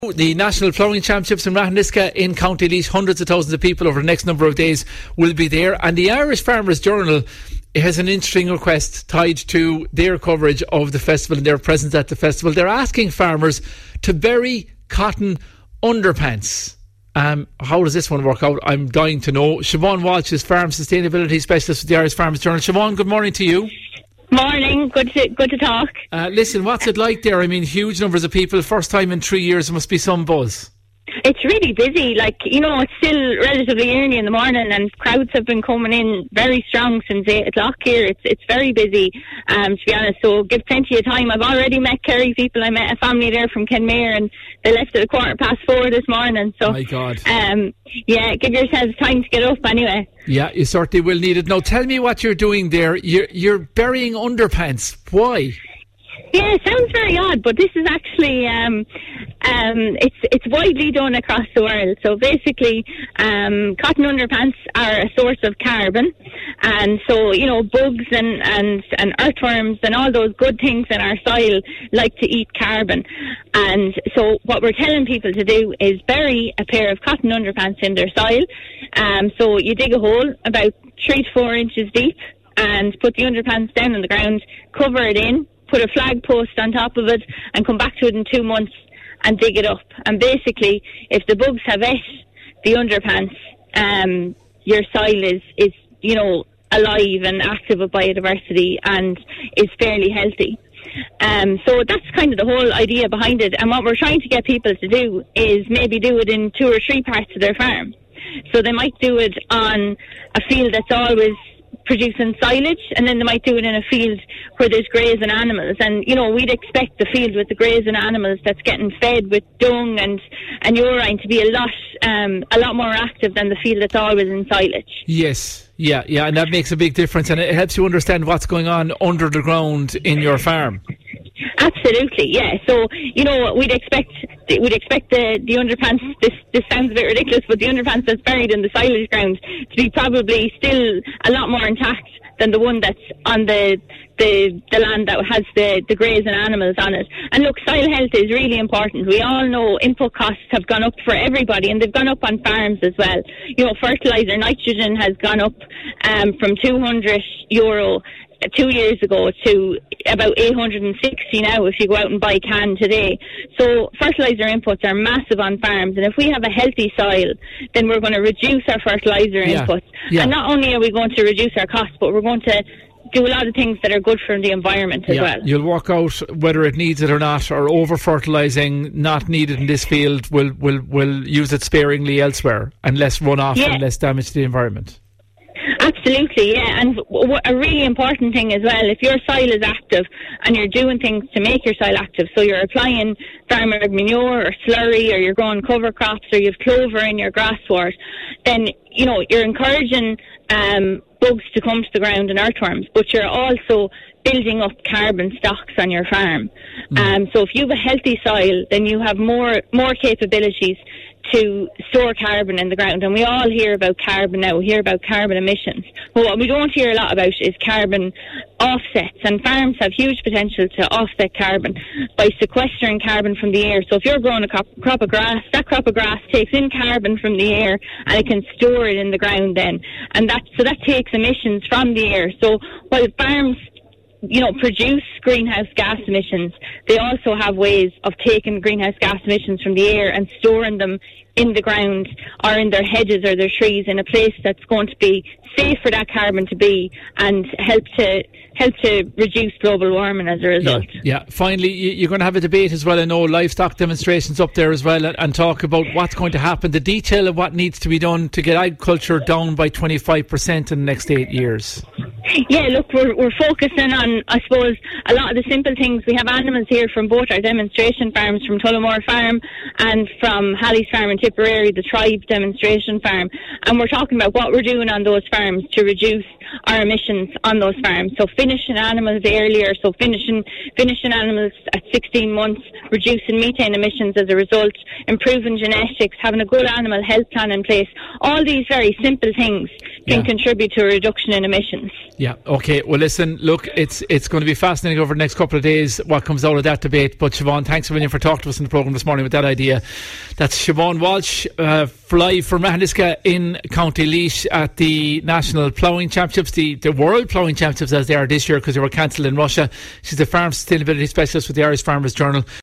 The National Ploughing Championships in Ratheniska in County Laois, hundreds of thousands of people over the next number of days will be there. And the Irish Farmers Journal has an interesting request tied to their coverage of the festival and their presence at the festival. They're asking farmers to bury cotton underpants. How does this one work out? I'm dying to know. Siobhan Walsh is Farm Sustainability Specialist with the Irish Farmers Journal. Siobhan, good morning to you. Morning, good to talk. Listen, what's it like there? I mean, huge numbers of people, first time in 3 years, there must be some buzz. It's really busy, it's still relatively early in the morning and crowds have been coming in very strong since 8 o'clock here. It's very busy, to be honest, so give plenty of time. I've already met Kerry people. I met a family there from Kenmare and they left at 4:15 this morning. So, my God. Give yourselves time to get up anyway. Yeah, you certainly will need it. Now, tell me what you're doing there. You're burying underpants. Why? Yeah, it sounds very odd, but this is actually it's widely done across the world. So basically, cotton underpants are a source of carbon, and so bugs and earthworms and all those good things in our soil like to eat carbon. And so what we're telling people to do is bury a pair of cotton underpants in their soil. So you dig a hole about 3 to 4 inches deep and put the underpants down on the ground, cover it in, put a flag post on top of it and come back to it in 2 months and dig it up. And basically, if the bugs have ate the underpants, your soil is alive and active with biodiversity and is fairly healthy. So that's kind of the whole idea behind it. And what we're trying to get people to do is maybe do it in 2 or 3 parts of their farm. So they might do it on a field that's always producing silage, and then they might do it in a field where there's grazing animals. And we'd expect the field with the grazing animals that's getting fed with dung and urine to be a lot more active than the field that's always in silage. Yes, yeah, and that makes a big difference, and it helps you understand what's going on under the ground in your farm. Absolutely, yeah. So we'd expect the underpants. This sounds a bit ridiculous, but the underpants that's buried in the silage ground to be probably still a lot more intact than the one that's on the land that has the grazing animals on it. And look, soil health is really important. We all know input costs have gone up for everybody, and they've gone up on farms as well. Fertiliser, nitrogen has gone up from €200 2 years ago to about 860 now if you go out and buy can today. So fertiliser inputs are massive on farms, and if we have a healthy soil, then we're going to reduce our fertiliser inputs. Yeah. And not only are we going to reduce our costs, but we're going to do a lot of things that are good for the environment as well. You'll work out whether it needs it or not, or over-fertilising not needed in this field, will use it sparingly elsewhere, and less runoff and less damage to the environment. Absolutely, yeah. And a really important thing as well, if your soil is active and you're doing things to make your soil active, so you're applying farmer manure or slurry, or you're growing cover crops, or you've clover in your grass sward, then you're encouraging bugs to come to the ground and earthworms, but you're also building up carbon stocks on your farm. So if you have a healthy soil, then you have more capabilities to store carbon in the ground. And we all hear about carbon now. We hear about carbon emissions. But what we don't hear a lot about is carbon offsets. And farms have huge potential to offset carbon by sequestering carbon from the air. So if you're growing a crop of grass, that crop of grass takes in carbon from the air and it can store it in the ground then. And that takes emissions from the air. So while farms produce greenhouse gas emissions, they also have ways of taking greenhouse gas emissions from the air and storing them in the ground or in their hedges or their trees in a place that's going to be safe for that carbon to be, and help to reduce global warming as a result. Yeah. Finally, you're going to have a debate as well. I know livestock demonstrations up there as well, and talk about what's going to happen, the detail of what needs to be done to get agriculture down by 25% in the next 8 years. Yeah, look, we're focusing on, I suppose, a lot of the simple things. We have animals here from both our demonstration farms, from Tullamore Farm and from Halley's Farm in Tipperary, the Tribe demonstration farm. And we're talking about what we're doing on those farms to reduce our emissions on those farms. So finishing animals earlier, so finishing animals at 16 months, reducing methane emissions as a result, improving genetics, having a good animal health plan in place. All these very simple things can contribute to a reduction in emissions. Yeah, okay. Well, listen, look, it's going to be fascinating over the next couple of days what comes out of that debate. But Siobhan, thanks a million for talking to us in the programme this morning with that idea. That's Siobhan Walsh, live from Raheniska in County Laois at the National Ploughing Championships, the World Ploughing Championships as they are this year because they were cancelled in Russia. She's a farm sustainability specialist with the Irish Farmers Journal.